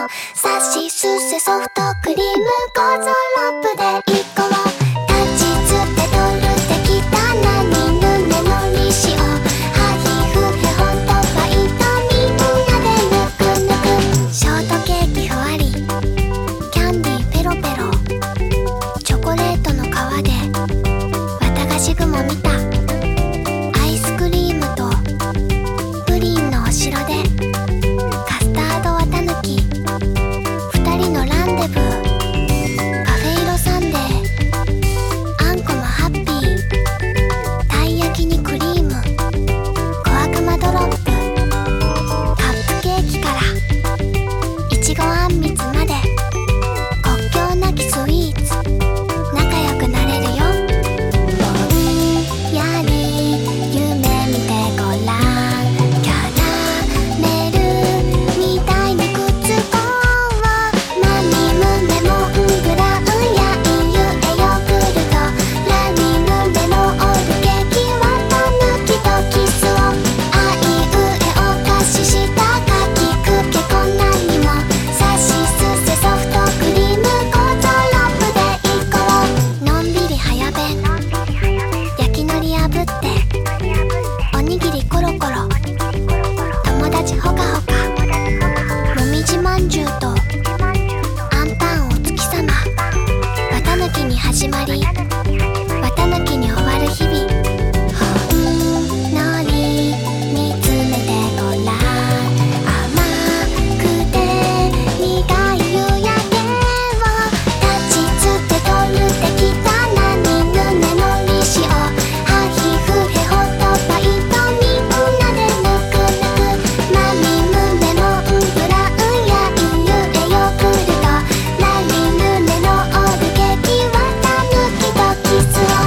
をさしすせソフトクリームゴゾロップで1個を立ちつって取るってきたなにぬねのりしをハヒフヘホとバイトみんなでぬくぬくショートケーキふわりキャンディーペロペロチョコレートの皮で綿菓子雲見たアイスクリームとプリンのお城でカスタード綿抜き二人のランデブーパフェ色サンデーあんこもハッピーたい焼きにクリーム小悪魔ドロップカップケーキからいちごあんみつまで国境なきスイーツ仲良くなれるよぼんやり夢見てごらんキャラメルみたいにくっつこうマミムメモンブラウンやいゆえヨーグルトラミムメのオールケーキわたぬきとキスをあいうえお菓子したかきくけこんなにもさしすせソフトクリームゴゾロップで1個をのんびり早弁焼きのりあぶっておにぎりコロコロ友達ほかほかもみじまんじゅうとあんパンお月さま綿抜きに始まり綿抜きに終わる日々ほんのり見つめてごらん甘くて苦い夕焼けを立ちつって取るってきたなにぬねのりしをハヒフヘホとバイトみんなでぬくぬくマミムメモンブラウンやいゆえヨーグルトラリヌネのオールケーキわたぬきとキスを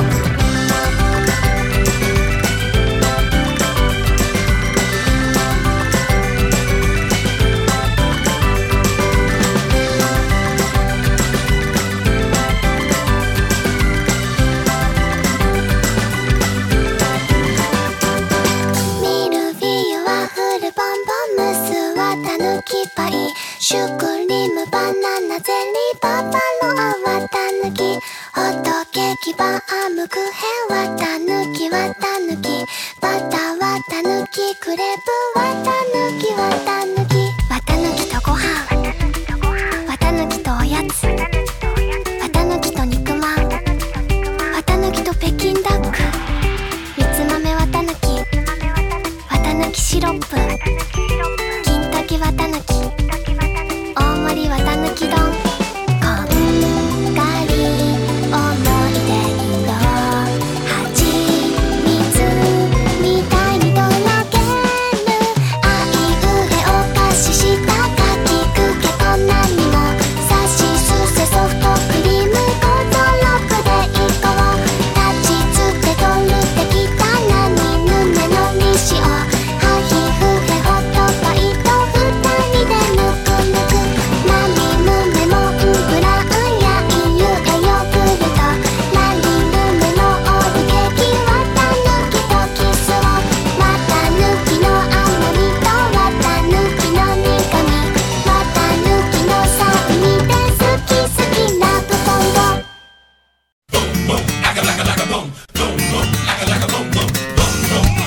ミルフィーユワッフルボンボンムスはたぬきパイシュークリームバナナゼリーババロアはたぬきホットケーキバームクーヘンはたぬきバターはたぬきクレープ